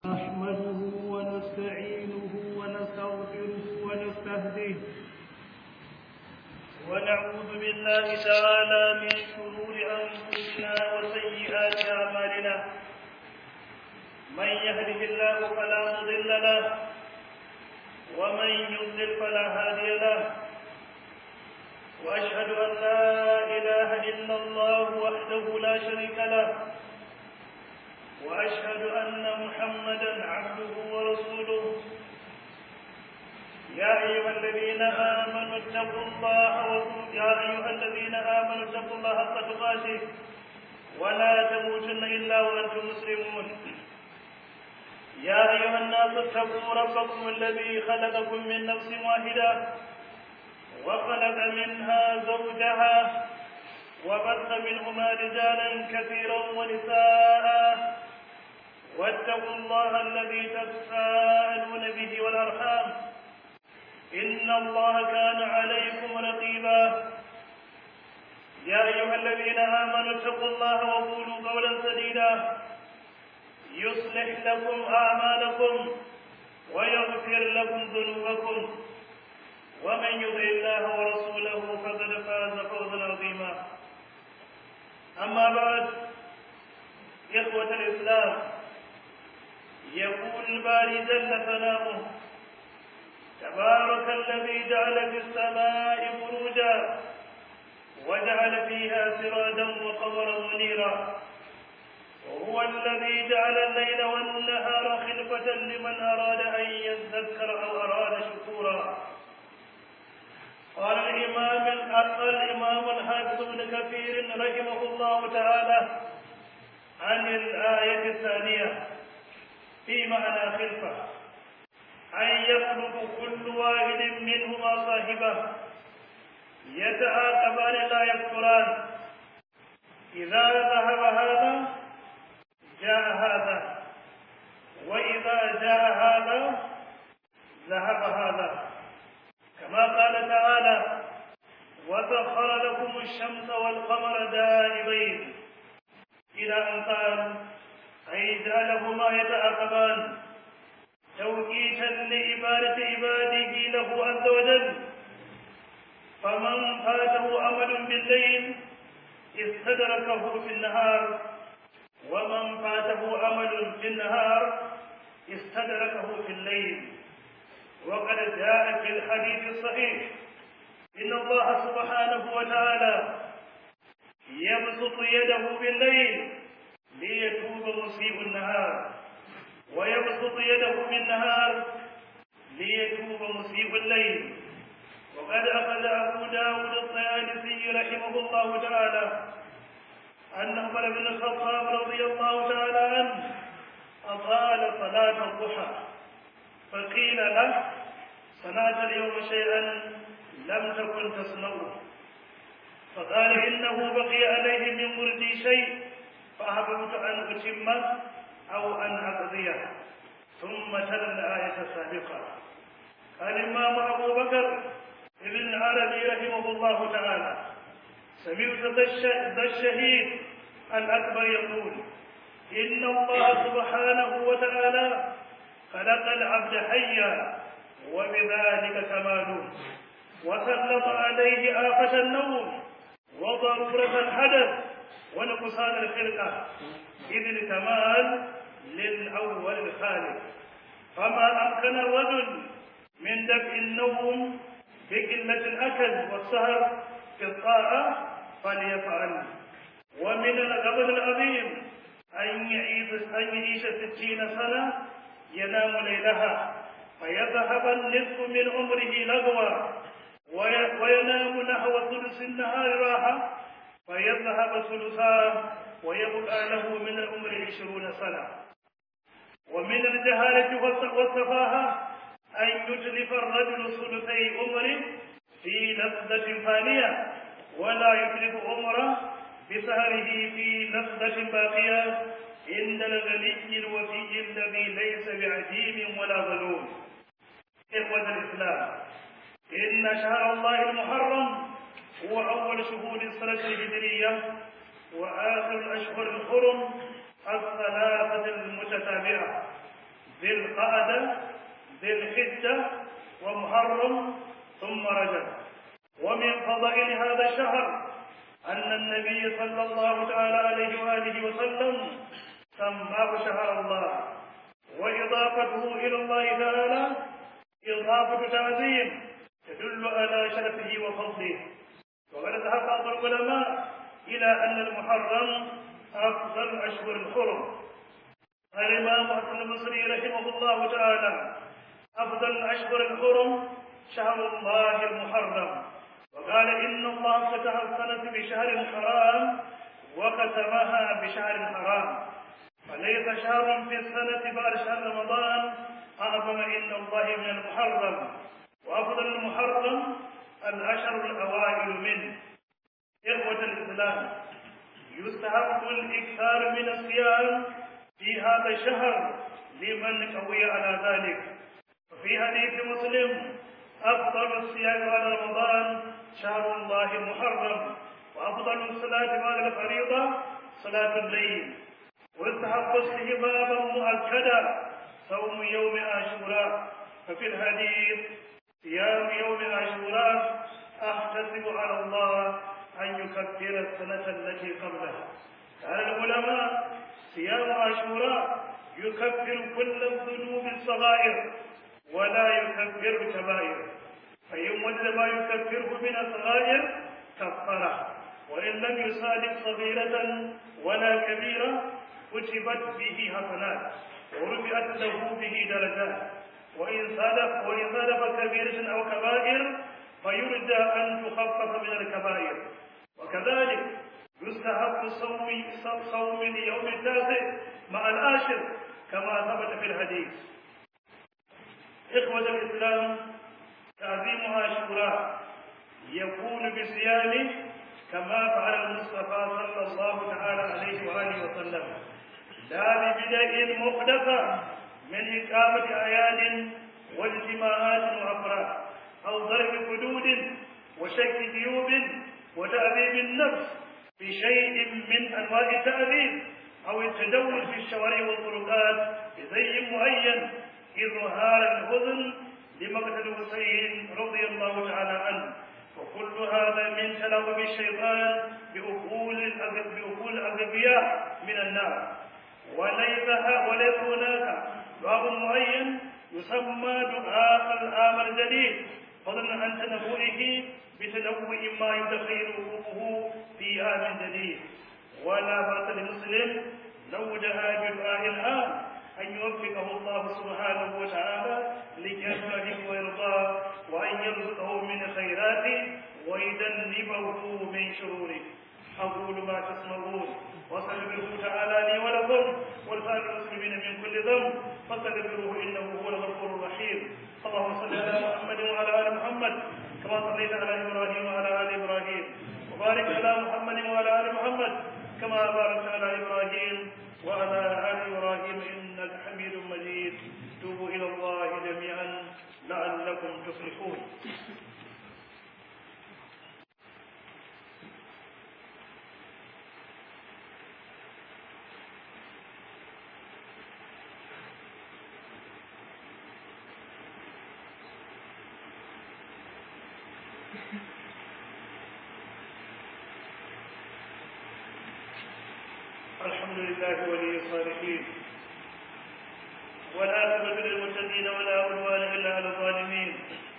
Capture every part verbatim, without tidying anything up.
نحمده ونستعينه ونستغفره ونستهديه ونعوذ بالله تعالى من شرور أنفسنا وسيئات أعمالنا. من يهده الله فلا مضل له ومن يضلل فلا هادي له، وأشهد أن لا إله إلا الله وحده لا شريك له، وأشهد أن محمدا عبده ورسوله. يا أيها الذين آمنوا اتقوا الله يا أيها الذين آمنوا اتقوا الله حق تقاته ولا تموتن إلا وأنتم مسلمون. يا أيها الناس اتقوا ربكم الذي خلقكم من نفس واحدة وخلق منها زوجها وبث منهما رجالا كثيرا ونساء، واتقوا الله الذي تساءلون به والأرحام إن الله كان عليكم رقيبا. يا أيها الذين آمنوا اتقوا الله وقولوا قولا سديدا يصلح لكم أعمالكم ويغفر لكم ذنوبكم، ومن يطع الله ورسوله فقد فاز فوزا عظيما. أما بعد، إخوة الإسلام، يقول الباري جل ثناؤه: تبارك الذي جعل في السماء بروجا وجعل فيها سراجا وقمرا منيرا، وهو الذي جعل الليل والنهار خلفة لمن أراد أن يذكر أو أراد شكورا. قال الإمام الإمام الحافظ ابن كثير رحمه الله تعالى عن الآية الثانية في معنى خلفة: أن يخلق كل واحد منهما صاحبه يتعاقبان لا يكفران، إذا ذهب هذا جاء هذا، وإذا جاء هذا ذهب هذا، كما قال تعالى: وسخر لكم الشمس والقمر دائبين، إلى أن قال: أي جعلهما يتعاقبان توقيتا لعبادة عباده له عز وجل. فمن فاته أمل بالليل استدركه في النهار، ومن فاته أمل في النهار استدركه في الليل. وقد جاء في الحديث الصحيح: إن الله سبحانه وتعالى يبسط يده بالليل ليتوب مسيء النهار، ويبسط يده بالنهار ليتوب مسيء الليل. وقد أخذ أبو داود الطيالسي رحمه الله تعالى أن عمر بن الخطاب رضي الله تعالى عنه أطال صلاة الضحى، فقيل له: صنعت اليوم شيئا لم تكن تصنعه؟ فقال: إنه بقي عليه من وردي شيء فأحببت أن أتمه أو أن أقضيه. ثم تلا الآية السابقة. قال الإمام أبو بكر ابن العربي رحمه الله تعالى: سمعت ذا الشهيد الأكبر يقول: إن الله سبحانه وتعالى خلق العبد حيا وبذلك كماله، وسلط عليه آفة النوم وضرورة الحدث ونقصان الخلقة، إذ الكمال للأول الخالق. فما أمكن الرجل من دفع النوم بقلة الأكل والسهر في الطاعة فليفعل. ومن الغبن العظيم أن يعيش أن يعيش ستين سنة ينام ليلها فيذهب النصف من عمره لغوا، وينام نحو ثلث النهار راحة فيذهب ثلثاه ويبقى له من العمر عشرون سنة. ومن الجهالة والسفاهة أن يتلف الرجل ثلثي عمره في لذة فانية، ولا يتلف عمره بسهره في لذة باقية عند الغني الوفي الذي ليس بعديم ولا ظلوم. إخوة الإسلام، إن شهر الله المحرم هو أول شهور السنة الهجرية وآخر الأشهر الحرم الثلاثة المتتابعة، ذي القعدة ذي الحجة ومحرم ثم رجب. ومن فضائل هذا الشهر أن النبي صلى الله تعالى عليه وآله وسلم سماه شهر الله، وإضافته إلى الله تعالى إضافة تعظيم تدل على شرفه وفضله. وقد ذهب بعض العلماء إلى أن المحرم أفضل أشهر الحرم. الإمام حسن البصري رحمه الله تعالى: أفضل أشهر الحرم شهر الله المحرم، وقال إن الله فتح السنة بشهر حرام وختمها بشهر حرام، فليس شهر في السنة بعد شهر رمضان أعظم عند الله من المحرم. وأفضل المحرم الأشهر الأوائل منه. إخوة الإسلام، يستحب الإكثار من الصيام في هذا الشهر لمن قوي على ذلك. وفي حديث مسلم: أفضل الصيام بعد رمضان شهر الله المحرم، وأفضل الصلاة بعد الفريضة صلاة الليل. ويستحب استحبابا مؤكدا صوم يوم عاشوراء، ففي الحديث: صيام يوم عاشوراء أحتسب على الله أن يكفر السنة التي قبلها. قال العلماء: صيام عاشوراء يكفر كل الذنوب الصغائر ولا يكفر الكبائر، فإن وجد ما يكفره من الصغائر كفره، وإن لم يصادف صغيرة ولا كبيرة كتبت به حسنات ورفعت له به درجات، وإن صادف وإن صادف كبيرة أو كبائر فيرجى أن تخفف من الكبائر. وكذلك يستحب صوم صوم اليوم التاسع مع العاشر كما ثبت في الحديث. إخوة الإسلام، تعظيم عاشوراء يكون بصيامه كما فعل المصطفى صلى الله تعالى عليه وآله وسلم، لا ببدع محدثة من إقامة أعياد واجتماعات وأفراح أو ضرب حدود وشك جيوب وتأديب النفس بشيء من أنواع التأديب أو التجول في الشوارع والطرقات بزي معين إظهار الحزن لمقتل الحسين رضي الله تعالى عنه. وكل هذا من تلاعب الشيطان بعقول الأغبياء من النار. وليس وليس هناك باب معين يسمى دعاء العام الجديد فضلا عن تنوعه بتنوع ما يدخل وقوعه في عام جديد. ولا بأس للمسلم لو دعا بدعاء العام أن يوفقه الله سبحانه وتعالى لجنته ويرضاه، وأن يرزقه من خيراته ويجنبه من شروره. أقول ما تسمعون واستغفره تعالى لي ولكم ولسائر المسلمين من كل ذنب فاستغفروه إنه هو الغفور الرحيم. اللهم صل على محمد وعلى آل محمد كما صليت على إبراهيم وعلى آل إبراهيم، وبارك على محمد وعلى آل محمد كما باركت على إبراهيم وعلى آل إبراهيم إنك حميد مجيد. توبوا إلى الله جميعا لعلكم تفلحون. الحمد لله ولي الصالحين، والعاقبة للمتقين ولا عدوان إلا على الظالمين،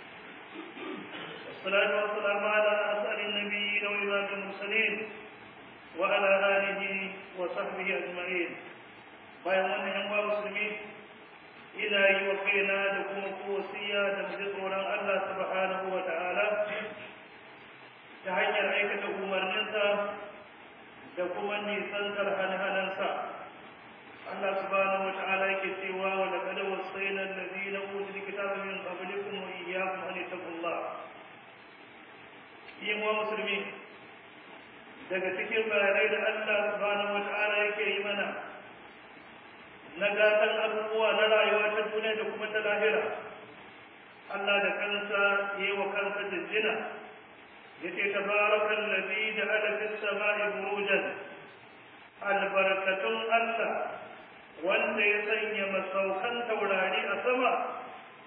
والصلاة والسلام على أسعد النبيين وإمام المرسلين وعلى آله وصحبه أجمعين. bayan wannan yan uwa musulmi, ina yi wa kaina da kuma kowasiya da mu ji tsoron Allah subhanahu wa ta'ala ta hanyar aikata umarninsa da kuma nisantar hane-hanensa. Allah subhanahu wa ta'ala yake cewa wa laqad wassayna alladhina utul kitaba min qablikum wa iyyakum an taqullah. Yin wa musulmi, daga cikin bayanai da Allah subhanahu wa ta'ala yake yi mana na gatan abubuwa na rayuwa ta duniya da kuma ta lahira, Allah da kansa yi wa kansa jinjina yace tabarakal ladhi ja'ala fis sama'i burujan, albarakatun Allah wanda ya sanya masaukan taurari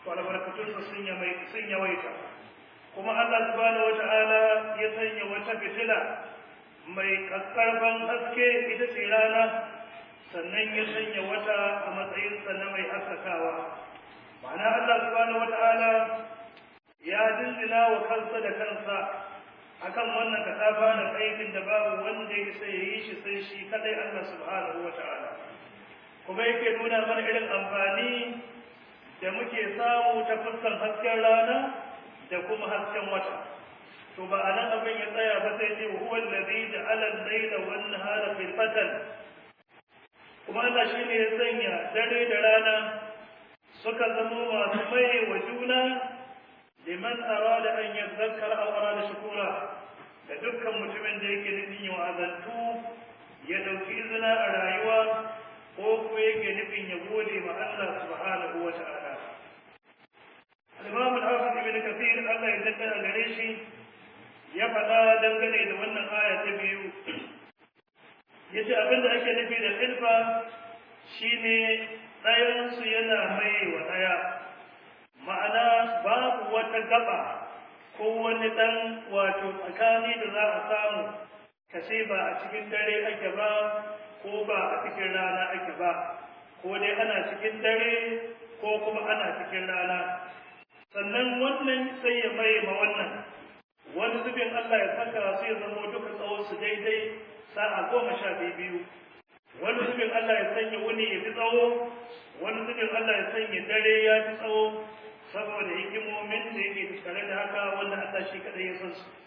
to albarkatunsa sun yawaita. Kuma Allah subhanahu wata'ala ya sanya wata fitila mai kakkarfan haske ita ce rana, sannan ya sanya wata a matsayinsa na mai haskakawa. Ma'ana Allah subhanahu wata'ala ya jinjina wa kansa da kansa akan wannan kasafa da aikin da babu wanda ya sai yi shi sai shi kadai Allah subhanahu wata'ala. Kuma yake nuna mana irin amfani da muke samu ta fuskar hasken rana da kuma hasken wata. To ba a nan abin ya tsaya ba sai ce huwa allazi ja'ala al-layla wan nahara khilfatan. Kuma Allah shine ya sanya dare da rana suka zama masu mai wa juna liman arada an yadhakkara aw arada shukura, da dukkan mutumin da yake nufin yin wa'azantu ya dauki izina a rayuwa ko kuma yake nufin ya gode ma Allah subhanahu wa ta'ala. Al-Imam al-Hafiz Ibn Kathir Allah ya tsaka a gare shi ya faɗa dangane da wannan aya ta biyu. Yace abin da ake nufi da khilfa shine ɗayan su yana mai wa ɗaya. Ma'ana babu wata gaba ko wani ɗan wato tsakani da za a samu kace ba a cikin dare ake ba ko ba a cikin rana ake ba, ko dai ana cikin dare ko kuma ana cikin rana. Sannan wannan sai ya mai ma wannan, wani zubin Allah ya saka su ya zama duka tsawon su daidai sa'a goma sha biyu. Wani zubin Allah ya sanya wuni ya fi tsawo, wani zubin Allah ya sanya dare ya fi tsawo, saboda hikimomin da yake tare da haka wanda Allah shi kadai ya san su.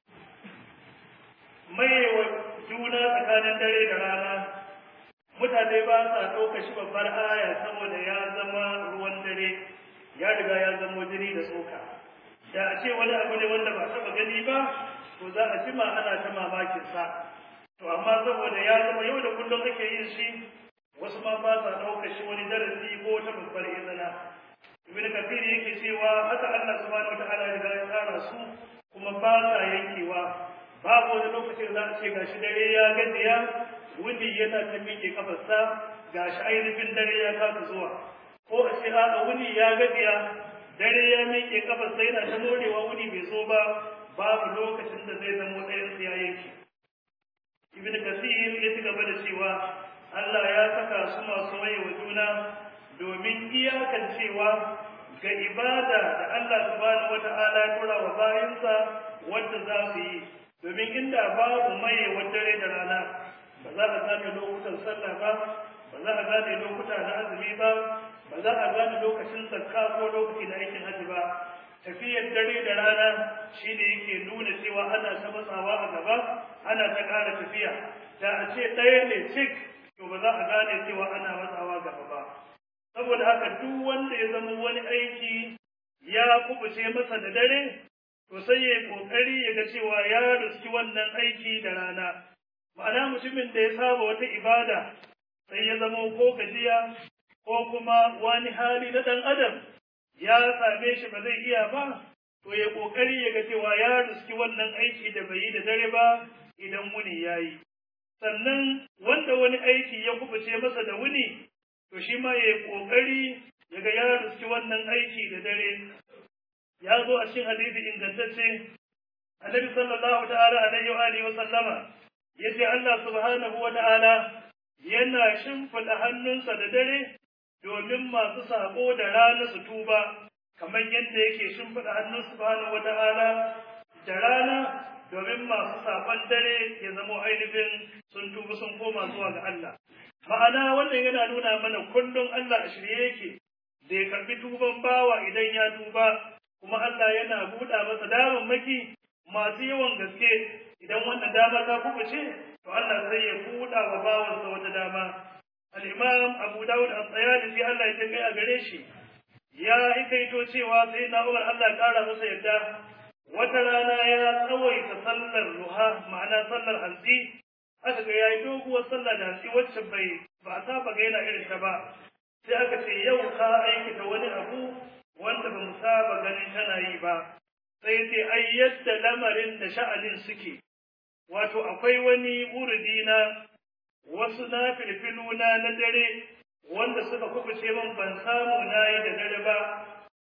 Mai wa juna tsakanin dare da rana, mutane ba sa ɗauka shi babbar aya saboda ya zama ruwan dare, ya riga ya zama jini da tsoka. Da a ce wani abu ne wanda ba taɓa gani ba, to za a jima ana ta mamakin sa. To amma saboda ya zama yau da kullum ake yin shi, wasu ma ba sa ɗauka shi wani darasi ko wata babbar izina. Ibn Kathir yake cewa haka Allah subhanahu wataala ya riga ya tsara su kuma ba sa yankewa. Babu wani lokacin za a ce gashi dare ya gajiya, wuni yana ta miƙe kafarsa, gashi ainihin dare ya kasa zuwa. Ko a ce a wuni ya gajiya, dare ya miƙe kafarsa yana ta morewa wuni bai zo ba, babu lokacin da zai zama ɗayansu ya yanke. Ibn Kathir ya ci gaba da cewa Allah ya saka su masu waye wa juna domin iyakancewa ga ibada da Allah subhanahu wata'ala ya tura wa bayinsa wanda za su yi. Domin inda babu maye wa dare da rana, ba za a gane lokutan sallah ba, ba za a gane lokuta na azumi ba, ba za a gane lokacin zakka ko lokaci na aikin hajji ba. Tafiyar dare da rana shi ne yake nuna cewa ana ta matsawa a gaba, ana ta ƙara tafiya. Da a ce ɗaya ne cik, to ba za a gane cewa ana matsawa gaba ba. Saboda haka duk wanda ya zama wani aiki ya kubuce masa da dare, to sai ya yi ƙoƙari ya ga cewa ya riski wannan aiki da rana. Ma'ana mutumin da ya saba wata ibada sai ya zama ko gajiya ko kuma wani hali na ɗan adam ya same shi ba zai iya ba, to ya ƙoƙari ya ga cewa ya riski wannan aiki da bai yi da dare ba idan wuni ya yi. Sannan wanda wani aiki ya kubuce masa da wuni, to shi ma ya yi ƙoƙari ya ga ya riski wannan aiki da dare. Ya zo a cikin hadisi ingantacce, Annabi sallallahu ta'ala alaihi wa alihi wa sallama yace Allah subhanahu wa ta'ala yana shimfida hannunsa da dare domin masu sako da rana su tuba, kamar yadda yake shimfida hannun subhanahu wa ta'ala da rana domin masu sakon dare ya zama ainihin sun tuba sun koma zuwa ga Allah. Ma'ana wannan yana nuna mana kullum Allah a shirye yake da ya karbi tuban bawa idan ya tuba, kuma Allah yana buɗa masa damammaki masu yawan gaske. Idan wannan dama ta kubuce, to Allah sai ya buɗa wa bawansa wata dama. Al-Imam Abu Dawud al-Tayalisi Allah ya kai a gare shi ya hikaito cewa sai na Umar Allah ya ƙara masa yadda wata rana ya tsawaita sallar ruha, ma'ana sallar hantsi. Aka ga yayi doguwar sallah da hantsi wacce bai ba a saba ga yana irin ta ba. Sai aka ce yau ka aikata wani abu wanda ba mu saba ganin tana yi ba. Sai ce ai yadda lamarin da sha'anin suke, wato akwai wani wuridi na wasu na filfiluna na dare wanda suka kubuce min ban samu na yi da dare ba, to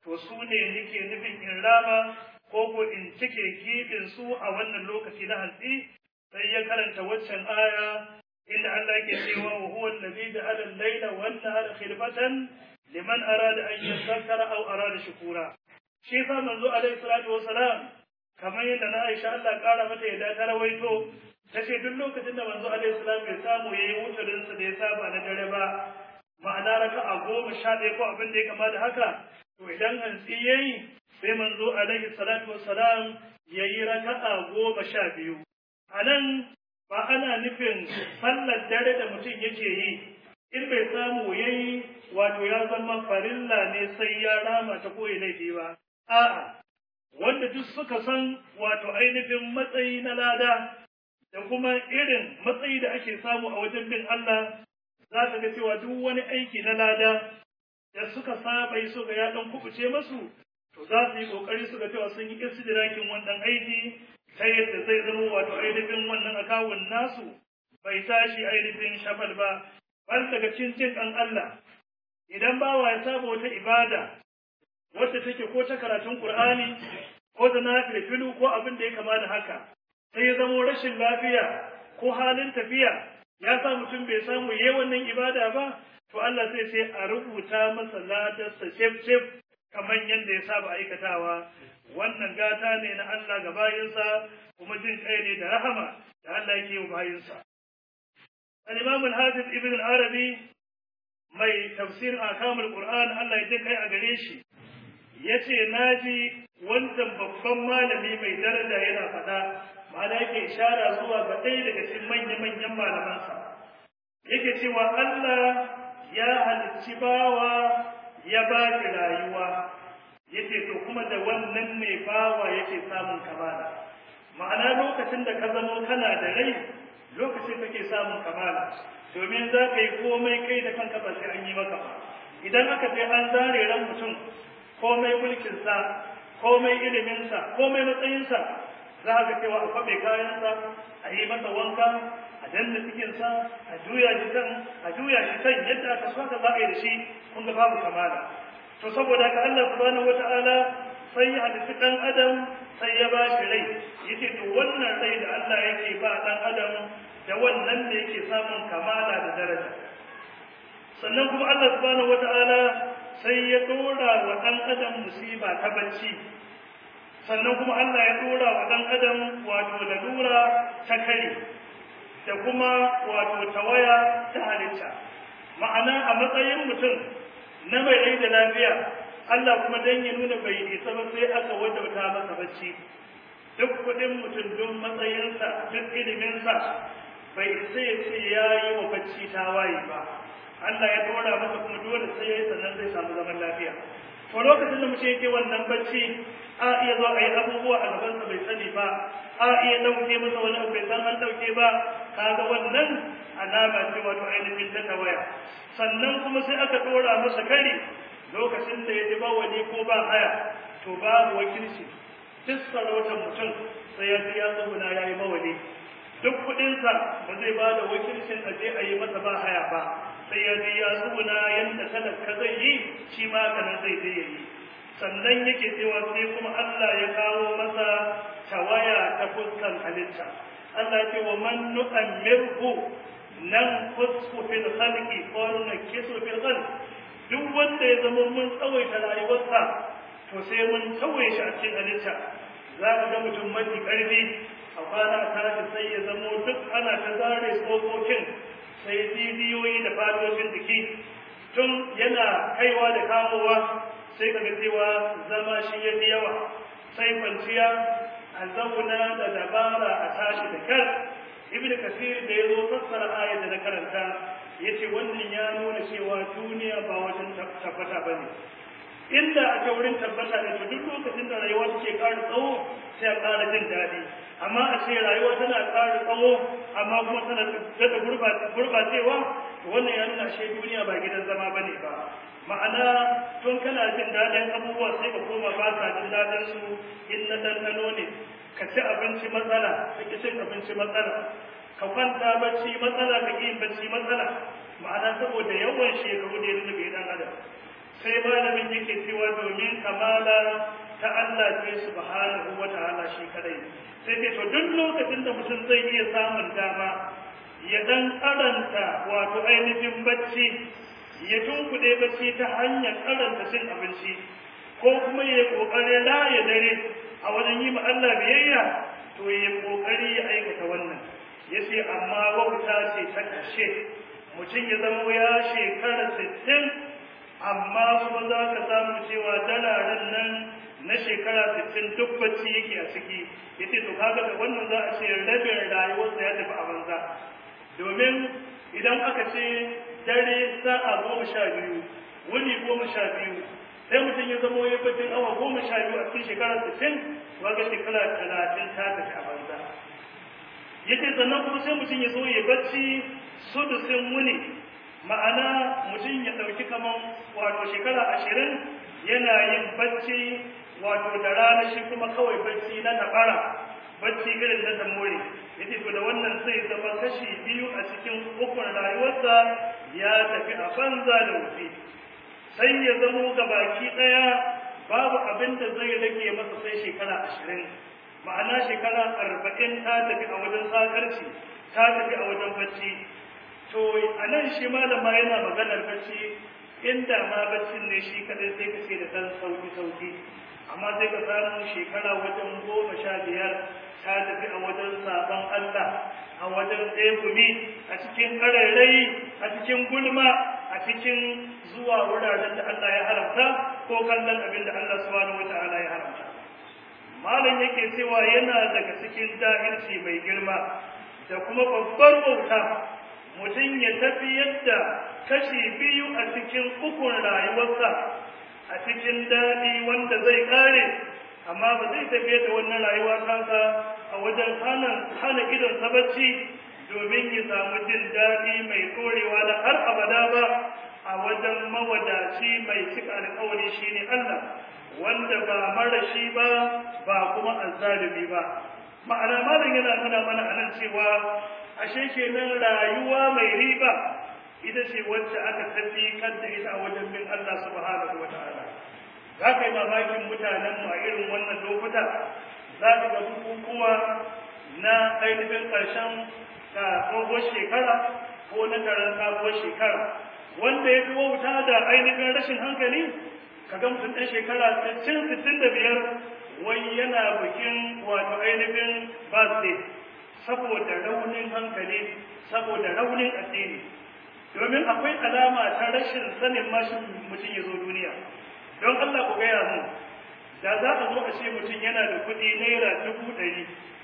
to su ne nake nufin in rama ko ko in cike gibin su a wannan lokaci na hantsi. Sai ya karanta waccan aya inda Allah yake cewa wa huwa alladhi ja'ala al-layla wan-nahara khilfatan liman arada an yadhakkara aw arada shukura. Shi fa manzo alaihi salatu wassalam kamar yadda na Aisha Allah kara mata yadda ta rawaito tace duk lokacin da manzo alaihi salam bai samu yayi wutarin sa da ya saba na dare ba, ma'ana raka'a goma sha ɗaya ko abin da ya kama da haka, to idan hantsi yayi sai manzo alaihi salatu wassalam yayi raka'a goma sha biyu. Anan ba ana nufin sallar dare da mutum yake yi in bai samu yayi wato ya zama farilla ne sai ya rama ta koyi laifi ba. A'a, wanda duk suka san wato ainihin matsayi na lada da kuma irin matsayi da ake samu a wajen bin Allah, za ka ga cewa duk wani aiki na lada da suka saba yi suka ya dan kubuce masu, to za su yi kokari su ga cewa sun yi istidrakin wannan aiki ta yadda zai zama wato ainihin wannan akawun nasu bai tashi ainihin shafal ba. Bal daga cikin ɗan Allah, idan bawa ya saba wata ibada wacce take ko ta karatun Qur'ani ko ta nafilu ko abin da ya kama da haka, sai ya zama rashin lafiya ko halin tafiya ya sa mutum bai samu yayi wannan ibada ba, to Allah sai sai a rubuta masa ladarsa cef-cef kamar yadda ya saba aikatawa. Wannan gata ne na Allah ga bayinsa, kuma jin kai ne da rahama da Allah yake yi wa bayinsa. Al-Imam al-Hafiz Ibn al-Arabi mai tafsirin akamul Qur'an Allah ya jin kai a gare shi yace naji wannan babban malami mai daraja yana faɗa, ma'ana yake ishara zuwa ga ɗaya daga cikin manya-manyan malamansa. Yake cewa Allah ya halicci bawa ya ba shi rayuwa, yake to kuma da wannan ne bawa yake samun kamala. Ma'ana lokacin da ka zamo kana da rai, lokacin kake samun kamala, domin za ka yi komai kai da kanka ba sai an yi maka ba. Idan aka ce an zare ran mutum, komai mulkinsa, komai iliminsa, komai matsayinsa, za ka cewa a kwaɓe kayansa, a yi masa wanka, a danna cikinsa, a juya shi kan, a juya shi kan yadda aka so ka za a yi da shi, kun ga babu kamala. To saboda haka Allah subhanahu wata'ala sai ya halitta ɗan adam sai ya ba shi rai, yace to wannan rai da Allah yake ba ɗan adam da wannan da yake samun kamala da daraja. Sannan kuma Allah subhanahu wata'ala sai ya dora wa ɗan adam musiba ta bacci, sannan kuma Allah ya dora wa ɗan adam wato lalura ta kare da kuma wato tawaya ta halitta. Ma'ana a matsayin mutum na mai rai da lafiya, Allah kuma dan ya nuna bai isa ba sai aka wadauta masa bacci. Duk kudin mutum don matsayinsa, duk iliminsa, bai isa ya ce ya yi wa bacci tawaye ba. Allah ya dora masa kuma dole sai ya yi sannan zai samu zaman lafiya. To lokacin da mutum yake wannan bacci, a iya zo a yi abubuwa a gabansa bai sani ba, a iya ɗauke masa wani abu bai san an ɗauke ba, kaga wannan alama ce wato ainihin ta tawaya. Sannan kuma sai aka dora masa kari lokacin da ya ji ba wani ko ba haya, to babu wakilci. Duk sarautar mutum sai ya ji ya tsuguna ya yi mawali. Duk kuɗinsa ba zai ba da wakilcin a je a yi masa ba haya ba, sai ya ji ya tsuguna yadda talaka zai yi, shi ma kana zai je ya yi. Sannan yake cewa sai kuma Allah ya kawo masa tawaya ta fuskan halitta. Allah ce wa man nu'ammirhu nan kusku fil khalqi ko nukisu fil khalq. Duk wanda ya zama mun tsawaita rayuwarsa, to sai mun tsawaye shi a cikin halitta. Za ka ga mutum mafi ƙarfi a kwana tashi sai ya zamo duk ana ta zare tsokokin, sai jijiyoyi da fatocin jiki tun yana kaiwa da kawowa, sai ka ga cewa zama shi ya fi yawa, sai kwanciya a zauna da dabara a tashi da kyar. Ibn Kathir da ya zo fassara ayat da na karanta yace wannan ya nuna cewa duniya ba wajen tabbata bane. Inda ake wurin tabbata ne, to duk lokacin da rayuwa take ƙara tsawo sai a ƙara jin daɗi. Amma a ce rayuwa tana ƙara tsawo amma kuma tana da gurɓacewa, to wannan ya nuna shi duniya ba gidan zama bane ba. Ma'ana tun kana jin daɗin abubuwa sai ka koma ba ka jin daɗin su. In na ɗanɗano ne, ka ci abinci matsala, ka ƙi cin abinci matsala, ka kwanta bacci matsala, ka ƙi yin bacci matsala. Ma'ana saboda yawan shekaru da ya nuna bai ɗan adam. sai malamin yake cewa domin kamala ta Allah ce subhanahu wata'ala shi kadai sai ce to duk lokacin da mutum zai iya samun dama ya dan karanta wato ainihin bacci ya tunkuɗe bacci ta hanyar karanta cin abinci ko kuma ya kokare raya dare a wajen yi ma Allah biyayya to ya kokari ya aikata wannan yace amma wauta ce ta kashe mutum ya zama ya shekara sittin amma kuma za ka samu cewa dalaren nan na shekara sittin duk bacci yake a ciki yace to kaga da wannan za a ce rabin rayuwarsa ya tafi a banza domin idan aka ce dare sa'a goma sha biyu wuni goma sha biyu sai mutum ya zama ya bacin awa goma sha biyu a cikin shekara sittin waga shekara talatin ta tafi a banza yace sannan kuma sai mutum ya zo ya bacci sudusin wuni ma'ana mutum ya ɗauki kaman wato shekara ashirin yana yin bacci wato da rana shi kuma kawai bacci na tabara bacci irin na tamore yace to da wannan sai zama kashi biyu a cikin ukun rayuwarsa ya tafi a banza da wuce sai ya zamo baki daya babu abin da zai rage masa sai shekara ashirin ma'ana shekara arba'in ta tafi a wajen sakarci ta tafi a wajen bacci to anan shi malama yana maganar bacci inda ma baccin ne shi kadai sai ka ce da dan sauki sauki amma sai ka samu shekara wajen goma sha biyar ta tafi a wajen sabon Allah a wajen tsegumi a cikin ƙarairayi a cikin gulma a cikin zuwa wuraren da Allah ya haramta ko kallon abin da Allah subhanahu wataala ya haramta malam yake cewa yana daga cikin jahilci mai girma da kuma babbar wauta mutum ya tafi yadda kashi biyu a cikin ukun rayuwarsa a cikin daɗi wanda zai ƙare amma ba zai tafiye da wannan rayuwa kansa a wajen hana idon bacci domin ya samu jin daɗi mai ɗorewa na har abada ba a wajen mawadaci mai cika alƙawari shine Allah wanda ba marashi ba ba kuma azzalimi ba ma'ana malam yana nuna mana anan cewa ashe kenan rayuwa mai riba ita ce wacce aka tafi kanta ita a wajen bin Allah subhanahu wataala za ka yi mamakin mutanenmu a irin wannan lokuta za ka ga bukukuwa na ainihin ƙarshen tsohuwar shekara ko na taron sabuwar shekara wanda ya fi wauta da ainihin rashin hankali ka ga mutum ɗan shekara sittin sittin da biyar wai yana bikin wato ainihin birthday saboda raunin hankali saboda raunin addini domin akwai alama ta rashin sanin mashin mutum ya zo duniya don Allah ku gaya mu da za a zo a ce mutum yana da kuɗi naira dubu ɗari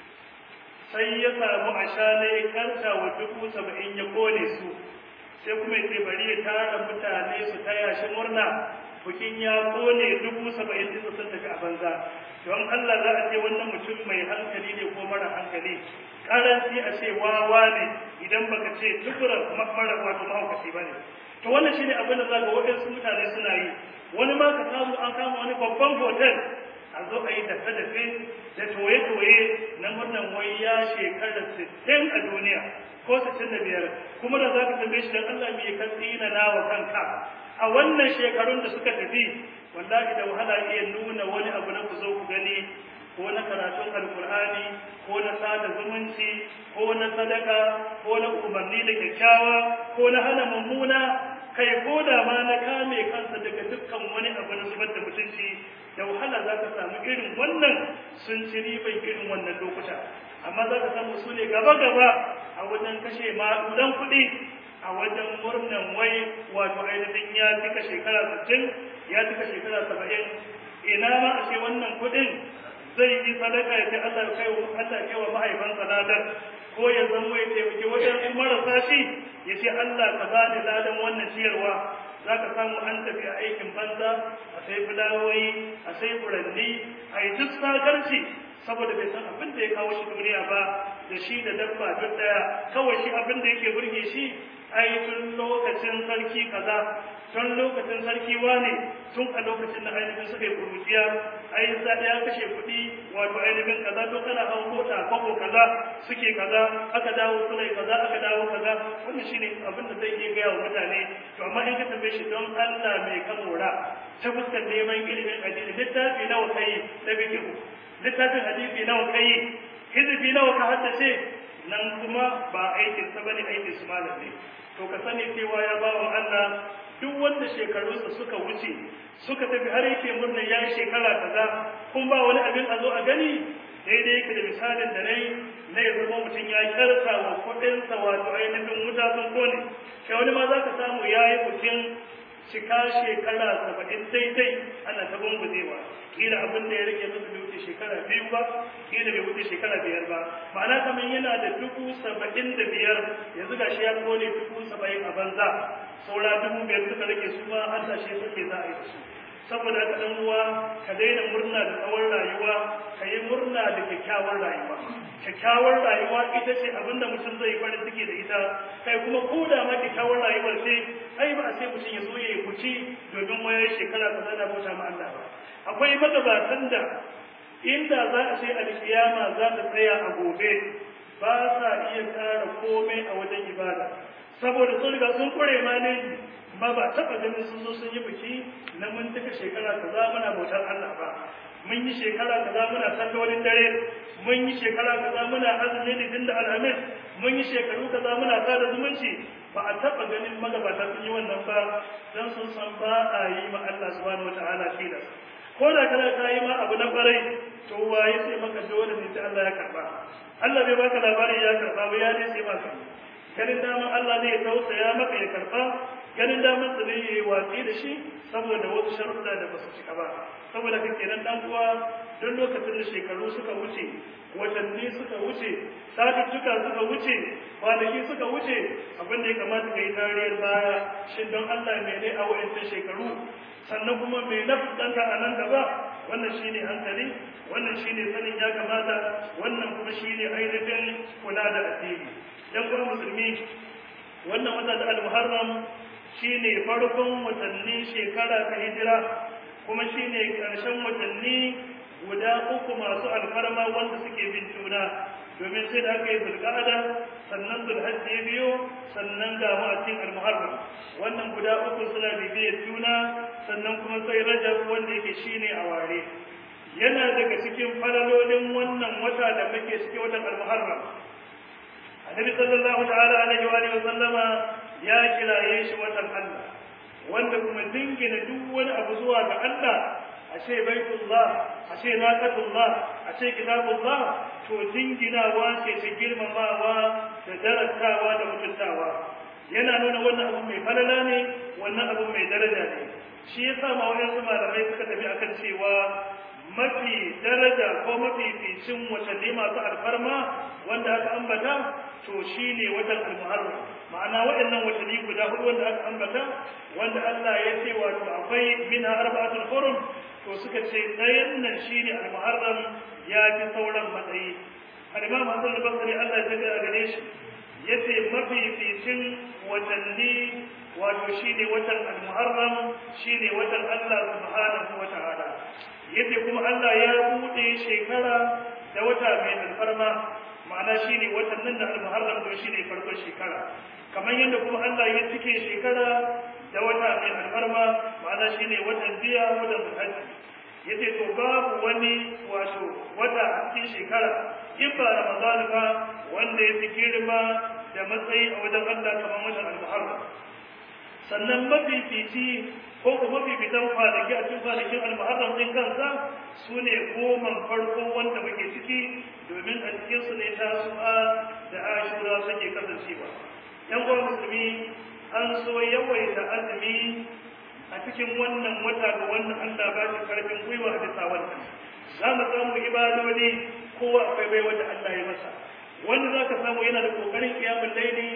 sai ya samu a sha na ya karta wa dubu saba'in ya kone su sai kuma ya ce bari ya tara mutane su taya shi murna bukin ya kone dubu saba'in ɗin sun tafi a banza don Allah za a ce wannan mutum mai hankali ne ko mara hankali karanci a ce wawa ne idan baka ce tukura mara wato mahaukaci ba ne to wannan shine abin da za ga waɗansu mutane suna yi wani ma ka samu an kama wani babban hotel a zo a yi dafe-dafe da toye-toye na murnan wai ya shekara sittin a duniya ko sittin da biyar kuma da za ka tambaye shi don Allah mai ka tsina nawa kanka a wannan shekarun da suka tafi wallahi da wahala iya nuna wani abu na ku zo ku gani ko na karatun alkur'ani ko na sada zumunci ko na sadaka ko na umarni da kyakkyawa ko na hana mummuna kai ko da ma na kame kansa daga dukkan wani abu na zubar da mutunci da wahala za ka samu irin wannan sun ci riban irin wannan lokuta amma za ka samu su ne gaba-gaba a wajen kashe ma'udan kuɗi a wajen murnan wai wato ainihin ya cika shekara sittin ya cika shekara saba'in ina ma a ce wannan kuɗin zai yi sadaka ya ce Allah kai wa Allah kai wa mahaifansa ladar ko ya zama ya taimaki wajen marasa shi ya ce Allah ka ba ni ladan wannan ciyarwa za ka samu an tafi a aikin banza a sai fulawoyi a sai furanni a yi duk sakarci saboda bai san abin da ya kawo shi duniya ba da shi da dabba duk daya kawai shi abin da yake burge shi a ai tun lokacin sarki kaza tun lokacin sarki wane tun a lokacin da ainihin suka yi kuruciya ai sa ya kashe kuɗi wato ainihin kaza to kana hawan mota kwabo kaza suke kaza aka dawo sulai kaza aka dawo kaza wannan shine abin da zai iya gaya wa mutane to amma in ka tambaye shi don Allah mai kamora ta fuskar neman ilimin addini littafi nawa kai na bikihu littafin hadisi nawa kai hizbi nawa ka haddace nan kuma ba aikin sa bane aikin su malam ne to ka sani cewa ya bawa Allah duk wanda shekarunsa suka wuce suka tafi har yake murna yayi shekara kaza kun ba wani abin a zo a gani daidai yake da misalin da nayi na ya zama mutum ya karsa wa kuɗinsa wato ainihin wuta sun kone kai wani ma za ka samu ya yi mutum cika shekara saba'in daidai ana ta gunguzewa kila abin da ya rage masa bai wuce shekara biyu ba kila bai wuce shekara biyar ba ma'ana kamar yana da dubu saba'in da biyar yanzu ga shi ya kone dubu saba'in a banza saura dubu biyar suka rage su ma an tashe suke za a yi da su saboda haka dan uwa ka daina murna da tsawon rayuwa ka yi murna da kyakkyawar rayuwa kyakkyawar rayuwa ita ce abinda mutum zai farin ciki da ita kai kuma ko da ma kyakkyawar rayuwar ce ai ba a sai mutum ya zo ya yi kuci domin wayar shekara kaza da bauta ma Allah ba akwai magabatan da inda za a ce alkiyama za ta tsaya a gobe ba sa iya kara komai a wajen ibada saboda sun riga sun kure ma ne ba ba taɓa ganin sun zo sun yi biki na mun duka shekara kaza muna bautar Allah ba mun yi shekara kaza muna sallolin dare mun yi shekara kaza muna azumi litinin da alhamis mun yi shekaru kaza muna sada zumunci ba a taɓa ganin magabata sun yi wannan ba dan sun san ba a yi ma Allah subhanahu wataala tilas ko da kana ta yi ma abu na farai to waye sai maka dole ne sai Allah ya karba Allah bai baka labarin ya karba ba ya ne sai maka ganin daman Allah ne ya tausaya maka ya karba ganin daman sa ne ya yi watsi da shi saboda wasu sharuɗa da ba su cika ba saboda kake nan dan uwa don lokacin da shekaru suka wuce watanni suka wuce satuttuka suka wuce kwanaki suka wuce abin da ya kamata ka yi tariyar baya shin don Allah mai ne a wa'ancan shekaru sannan kuma mai na fuskanta a nan gaba wannan shine hankali wannan shine sanin ya kamata wannan kuma shine ainihin kula da addini dan kuma musulmi wannan wata da al-muharram shine farkon watanni shekara ta hijira kuma shine karshen watanni guda uku masu alfarma wanda suke bin juna domin sai da aka yi zulqa'ada sannan zulhajji ya biyo sannan ga mu a cikin al-muharram wannan guda uku suna bibiyar juna sannan kuma sai rajab wanda yake shine a ware yana daga cikin falalolin wannan wata da muke cikin watan al-muharram annabi sallallahu ta'ala alaihi wa alihi sallama ya kiraye shi watan Allah wanda kuma dingina duk wani abu zuwa ga Allah ashe baitullah ashe naqatullah ashe kitabullah to dinginawa ce ta girmamawa da darasawa da mutuntawa yana nuna wannan abu mai falala ne wannan abu mai daraja ne shi yasa ma wayansu malamai suka tafi akan cewa mafi daraja ko mafi ficin watanni masu alfarma wanda aka ambata to shine watan al-muharram ma'ana waɗannan watanni guda hudu wanda aka ambata wanda Allah ya ce wato akwai minha arba'atul hurum to suka ce ɗayan nan shine al-muharram ya fi sauran matsayi al-imam Hassan al-Basri Allah ya tabbata gare shi yace mafi ficin watanni wato shine watan al-muharram shine watan Allah subhanahu wa ta'ala yace kuma Allah ya bude shekara da wata mai alfarma ma'ana shine watan nan da al-muharram to shine farkon shekara kamar yadda kuma Allah ya cike shekara da wata mai alfarma ma'ana shine watan biya watan hajji yace to babu wani wato wata a cikin shekara in ba Ramadan ba wanda ya fi girma da matsayi a wajen Allah kamar watan al-muharram sannan mafifici ko kuma mafifitan kwanaki a cikin kwanakin al-muharram din kansa su ne goman farko wanda muke ciki domin a cikin su ne tasu'a da ashura suke kasancewa yan uwan musulmi an so yawaita azumi a cikin wannan wata da wannan Allah ba shi karfin gwiwa a bisa wannan za mu samu ibadodi kowa akwai bai wanda Allah ya masa wanda za ka samu yana da kokarin kiyamun laili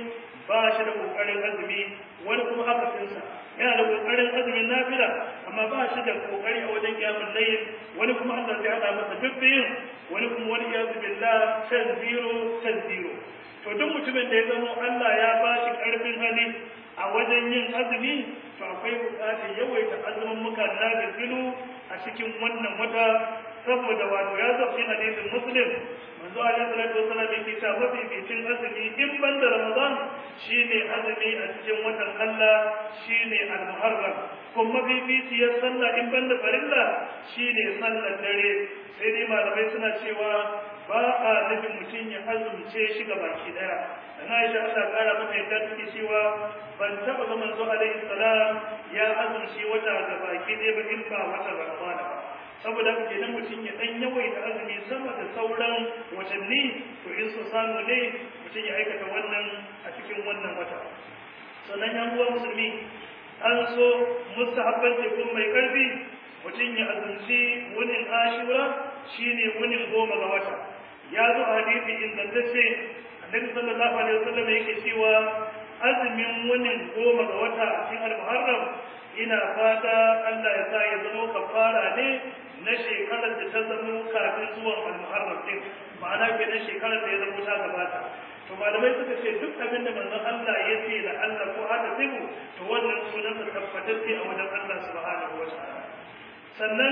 ba shi da kokarin azumi, wani kuma akasinsa yana da kokarin azumin nafila amma ba shi da kokari a wajen kiyamul layl, wani kuma Allah zai hada masa dubbiyin, wani kuma wani iyazu billah san zero san zero. To duk mutumin da ya zama Allah ya ba shi karfin hali a wajen yin azumi, to akwai bukatar yawaita azumin muka na gilu a cikin wannan wata, saboda wato ya zafi hadisin Muslim manzo alaihi salatu wasallam yake cewa mafi bitin azumi in banda Ramadan shine azumi a cikin watan Allah, shine al-Muharram. Kuma mafi bitiyar sallah in banda farilla shine sallar dare. Sai dai malamai suna cewa ba a nufin mutum ya azumce shi ga baki daya. Dan Aisha Allah kara mata yadda take cewa ban taba ga manzo alaihi salam ya azumce wata ga baki daya ba in ba wata Ramadan ba. Saboda haka kenan mutum ya dan yawaita azumi sama da sauran watanni, to in su samu ne mutum ya aikata wannan a cikin wannan wata. Sannan yan uwa musulmi, an so mustahabban tekun mai karfi mutum ya azumci wunin Ashura, shine wunin goma ga wata. Ya zo a hadisi ingantacce Annabi sallallahu alaihi wasallam yake cewa azumin wunin goma ga wata a cikin al-Muharram ina fata Allah ya sa ya zama kafara ne na shekarar da ta zama kafin zuwan al-Muharram din, ma'ana kenan shekarar da ya zama ta gabata. To malamai suka ce duk abin da manzon Allah ya ce da Allah ko hada sibu, to wannan sunan sa tabbatacce a wajen Allah subhanahu wa ta'ala. Sannan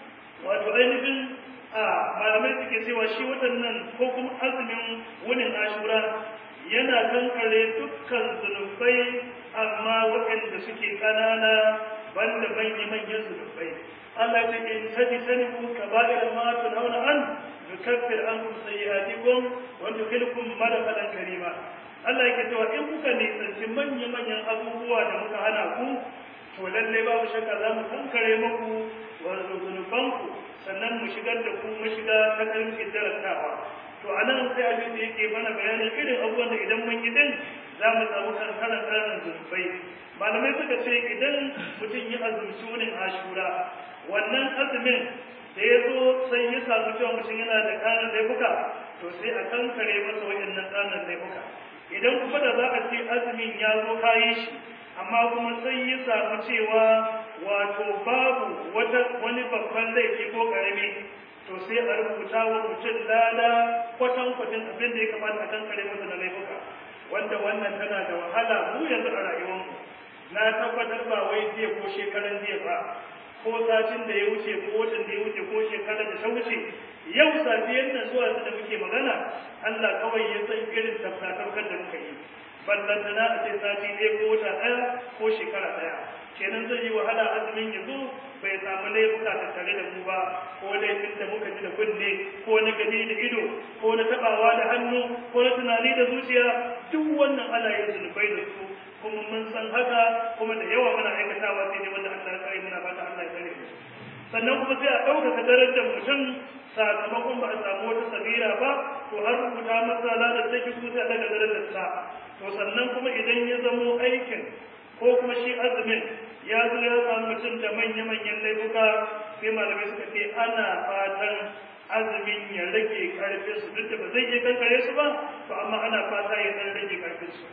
wato ainihin a malamai suke cewa shi waɗannan ko kuma azumin wunin Ashura yana kankare dukkan zunubai, amma waɗanda suke ƙanana banda manya-manyan zunubai. Allah ta in taji saniku kaba'ir ma tunhauna an nukaffir ankum sayyi'atikum wa nudkhilukum madkhalan karima. Allah yake cewa in kuka nisanci manya-manyan abubuwa da muka hana ku, to lalle babu shakka za mu kankare muku wa zunubanku, sannan mu shigar da ku mu shiga ta kalmin daratawa. To anan sai abin da yake mana bayanin irin abubuwan da idan mun yi din za mu samu kankaran karan zunubai. Malamai suka ce idan mutum ya azumci wurin Ashura, wannan azumin da ya zo sai ya samu cewa mutum yana da kanan laifuka, to sai a kankare masa waɗannan kanan laifuka. Idan kuma da za a ce azumin ya zo kayi shi, amma kuma sai ya samu cewa wato babu wata wani babban laifi ko karami, to sai a rubuta wa mutum lada kwatankwacin abin da ya kamata a kankare masa na laifuka, wanda wannan tana da wahala mu yanzu a rayuwarmu. Na tabbatar ba wai jiya ko shekaran jiya ba, ko satin da ya wuce ko watan da ya wuce ko shekarar da ta wuce, yau safiyar nan zuwa da muke magana, Allah kawai ya san irin tafsatarkar da muka yi. Ballantana a ce sati ɗaya ko wata ɗaya ko shekara ɗaya. Kenan zai yi wahala azumin ya zo bai samu laifuka tattare da mu ba, ko laifin da muka ji da kunne, ko na gani da ido, ko na taɓawa da hannu, ko na tunani da zuciya, duk wannan ana yin zunubai da su, kuma mun san haka, kuma da yawa muna aikatawa sai dai wanda Allah ya kare muna fata Allah ya kare mu. Sannan kuma sai a ɗaukaka darajar mutum sakamakon ba a samu wata sabira ba, to har rubuta masa ladar take kuma sai a daga darajar sa. To sannan kuma idan ya zamo aikin ko kuma shi azumin ya zo ya samu mutum da manya-manyan laifuka, sai malamai suka ce ana fatan azumin ya rage karfin su, duk da ba zai iya kankare su ba, to amma ana fata ya dan rage karfin su.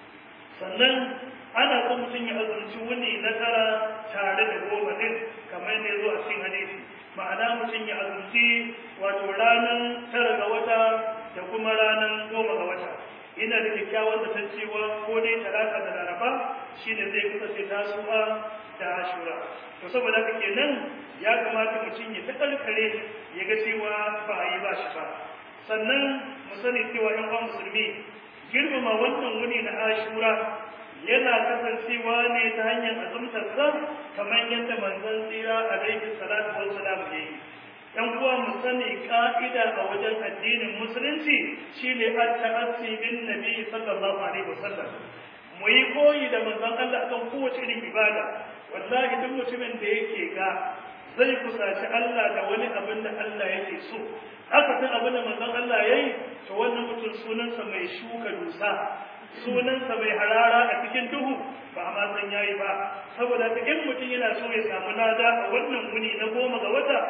Sannan ana son mutum ya azumci wuni na tara tare da goma din, kamar yadda ya zo a cikin hadisi. Ma'ana mutum ya azumci wato ranar tara ga wata da kuma ranar goma ga wata. Ina da kyakkyawan zaton cewa ko dai talata da laraba shine zai kasance tasu'a da ashura. To saboda haka kenan ya kamata mutum ya takalkare ya ga cewa ba a yi ba shi ba. Sannan mu sani cewa yan uwan musulmi, girmama wannan wuni na ashura yana kasancewa ne ta hanyar azumtar sa, kamar yadda manzon tsira alaihi salatu wassalam ya yi. ‘Yan uwa mu sani ka'ida a wajen addinin musulunci shi ne at-ta'assi bin nabi sallallahu alaihi wasallam. Mu yi koyi da manzon Allah akan kowace irin ibada. Wallahi duk mutumin da yake ga zai kusaci Allah da wani abin da Allah yake so, haka san abin da manzon Allah yayi, to wannan mutum sunansa mai shuka dusa, sunansa mai harara a cikin duhu, ba ma san yayi ba. Saboda in mutum yana so ya samu lada a wannan wuni na goma ga wata,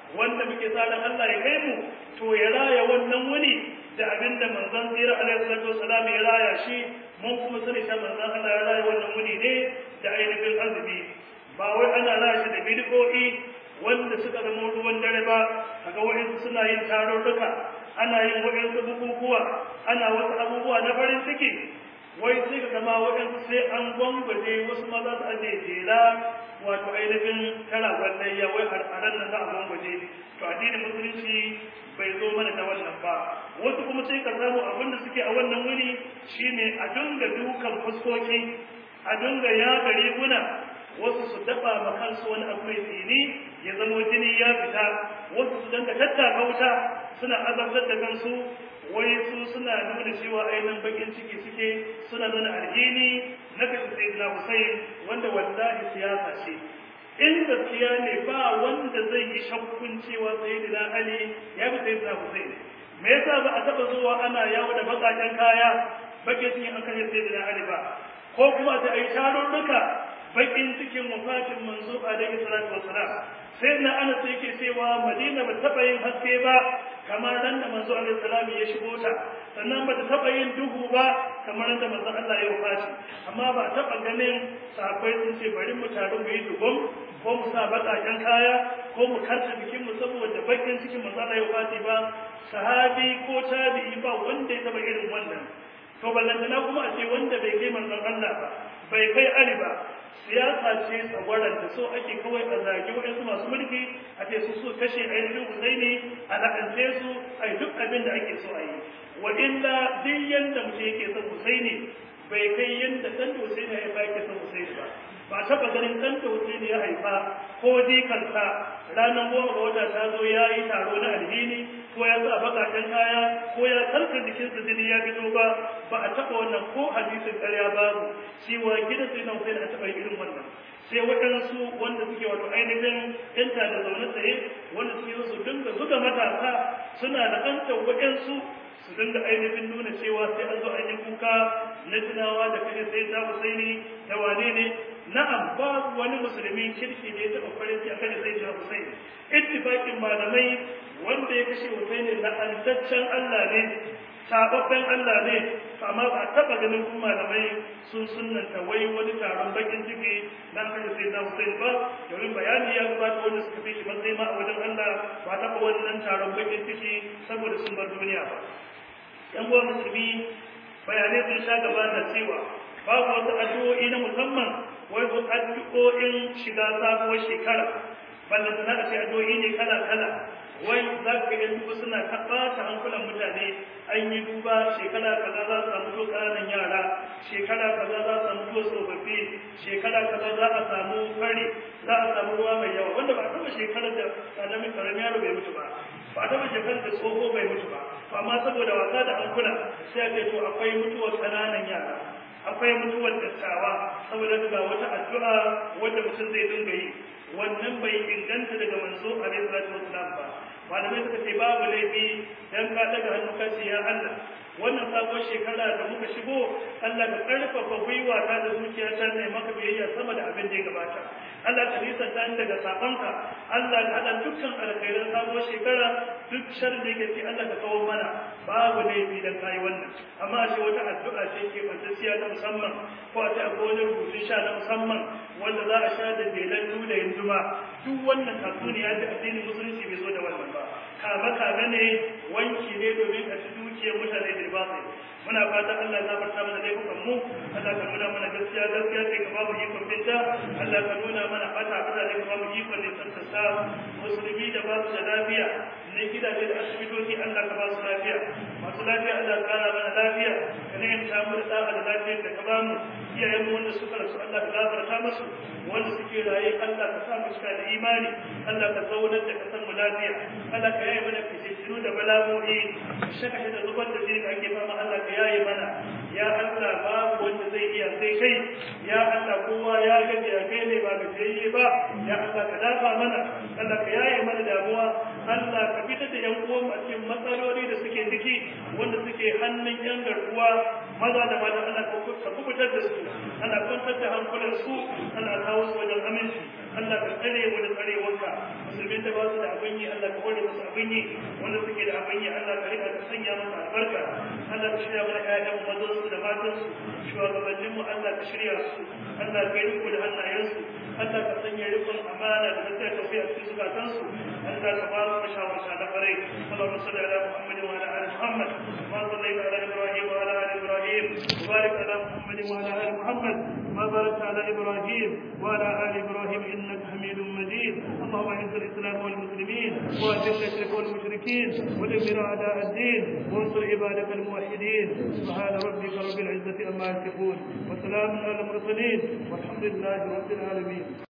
wanda muke tsarin Allah ya kai mu to ya raya wannan wuni da abinda manzon tsira alaihi salatu wasalam ya raya shi mun kuma sani ta manzon Allah ya raya wannan wuni ne da ainihin azumi ba wai ana raya shi da bid'o'i wanda suka zama ruwan dare ba kaga wa'insu suna yin tarurruka ana yin wa'insu bukukuwa ana wasu abubuwa na farin ciki wai sai ka kama waɗansu sai an gwangwaje wasu ma za su aje jela wato ainihin tara wallayya wai har nan za a gwangwaje to addinin musulunci bai zo mana da wannan ba wasu kuma sai ka samu abin da suke a wannan wuri shine a dinga dukan fuskoki a dinga yaga riguna wasu su dafa ma kansu wani abu mai tsini ya zama jini ya fita wasu su dinga tattaka wuta suna azabtar da kansu wai su suna nuna cewa ainihin bakin ciki suke suna nuna alhini na kashe sayyidina Hussein wanda wallahi siyasa ce in gaskiya ne ba wanda zai yi shakkun cewa sayyidina Ali ya bi sayyidina Hussein me yasa ba a taba zuwa ana yawo da bakaken kaya bakin cikin an kashe sayyidina Ali ba ko kuma sai ayi tarurruka bakin cikin wafatin manzo alaihi salatu wassalam sai na ana sai yake cewa Madina ba taba yin haske ba kamar nan da manzo alaihi salam ya shigo ta sannan ba ta taba yin duhu ba kamar nan da manzo Allah ya wafati amma ba taba ganin sahabbai sun ce bari mu taru mu yi dubum ko mu sa bakaken kaya ko mu karta bikin mu saboda bakin cikin manzo Allah ya wafati ba sahabi ko tabi'i ba wanda ya taba irin wannan to ballantana kuma a ce wanda bai kai manzon Allah ba bai kai Ali ba siyasa ce tsagwaran da so ake kawai a zagi waɗansu masu mulki a ce su so kashe ainihin Husaini a la'ance su a yi duk abin da ake so a yi wa illa duk yanda mutum yake son Husaini bai kai yanda ɗan da Husaini ya haifa yake son Husaini ba ba taɓa ganin ɗan da Husaini ya haifa ko jikansa ranar goma ga wata ta zo ya yi taro na alhini ko ya sa baƙaƙen kaya ko ya karka jikinsa jini ya fito ba ba a taɓa wannan ko hadisin ƙarya babu cewa gidan sai na Husaini a taɓa irin wannan sai waɗansu wanda suke wato ainihin yanta da zaune tsaye wanda suke su dinga zuga matasa suna da anta waɗansu su dinga ainihin nuna cewa sai an zo an yi kuka na tunawa da kashe sai ta Husaini da wane ne na'am babu wani musulmi kirki da ya taɓa farin ciki akan sai ta Husaini ittifaqin malamai wanda ya kashe Husaini la'antaccen Allah ne sababben Allah ne amma ba taɓa ganin kuma malamai sun sunnanta wai wani taron bakin ciki na kashe sai ta Husaini ba domin bayani ya gabata wanda suka fi shi matsayi ma a wajen Allah ba taɓa wannan taron bakin ciki saboda sun bar duniya ba yan uwa musulmi bayanai sun sha gabata cewa babu wasu addu'o'i na musamman wasu addu'o'in shiga sabuwar shekara balla tana da ce addu'o'i ne kala kala wai za ka ga duba suna tabbata hankulan mutane an yi duba shekara kaza za su samu to ƙananan yara shekara kaza za su samu to tsofaffi shekara kaza za a samu fari za a samu ruwa mai yawa wanda ba a taɓa shekarar da ƙaramin ƙaramin yaro bai mutu ba ba a taɓa shekarar da tsoho bai mutu ba amma saboda wasa da hankula sai a ce to akwai mutuwar ƙananan yara akwai mutuwar dattawa saboda ga wata addu'a wanda mutum zai dinga yi wannan bai inganta daga manzo alaihi salatu wasalam ba malamai suka ce babu laifi dan ka daga hannu ka ce ya Allah wannan sabon shekara da muka shigo Allah ka karfafa gwiwa ta da zuciya ta ne maka biyayya sama da abin da ya gabata Allah ka nisa ta daga sabanka Allah ka hada dukkan alkhairan sabon shekara duk sharri da yake Allah ka kawo mana babu laifi dan kai wannan amma shi wata addu'a ce ke fantasiya ta musamman ko a ce akwai wani rubutun sha na musamman wanda za a sha da belan da yanzuma duk wannan tasuniya da addinin musulunci bai zo da wannan ba kama kama ne wanki ne domin a ci dukiyar mutane da ba sai muna fatan Allah ya farta mana laifukan mu Allah ka nuna mana gaskiya gaskiya sai ka babu ikon binta Allah ka nuna mana fata fata da ka babu ikon ne san sa musulmi da ba su da lafiya ne gidaje da asibitoci Allah ka ba su lafiya masu lafiya Allah ka kara mana lafiya ka ne in samu da sa'a da lafiya da ka ba mu iyayen mu wanda suka rasu Allah ka gafarta musu wanda suke raye Allah ka sa mu cika da imani Allah ka zaunar da kasan mu lafiya Allah ka yaye mana fitinu da bala'o'i shaka da zubar da jini da ake fama Allah ka yaye mana ya Allah babu wanda zai iya sai kai ya Allah kowa ya gaji ya kai ne ba gajiyayye ba ya Allah ka dafa mana Allah ka yaye mana da damuwa Allah ka fitar da yan uwan a cikin matsaloli da suke ciki wanda suke hannun yan garkuwa maza da mata Allah ka kubutar da su Allah kwantar da hankulan su Allah kawo su wajen aminci Allah ka tsare mu da tsarewarka musulmin da ba su da abin yi Allah ka hore musu abin yi wanda suke da abin yi Allah ka rika ka sanya musu albarka Allah ka shirya mana ƴaƴan mu mazan su da matan su shugabannin mu Allah ka shirya su Allah ka yi riko da hannayen su Allah ka sanya rikon amana da gaskiya ta fiye a cikin zukatan su Allah ka ba su mashawarta na fare Allahumma salli ala Muhammad wa ala ali Muhammad ma sallaita ala Ibrahim wa ala ali Ibrahim wa barik ala Muhammad wa ala ali Muhammad ma barakta ala Ibrahim wa ala ali Ibrahim innaka Hamidum Majid Allahumma a'izz al-islam wal muslimin wa adhill ash-shirka wal mushrikeen wa dammir a'da' ad-din wa ansur ibadaka al-muwahhidin subhana rabbika rabbil izzati amma yasifun wa salamun ala al-mursalin walhamdulillahi rabbil alamin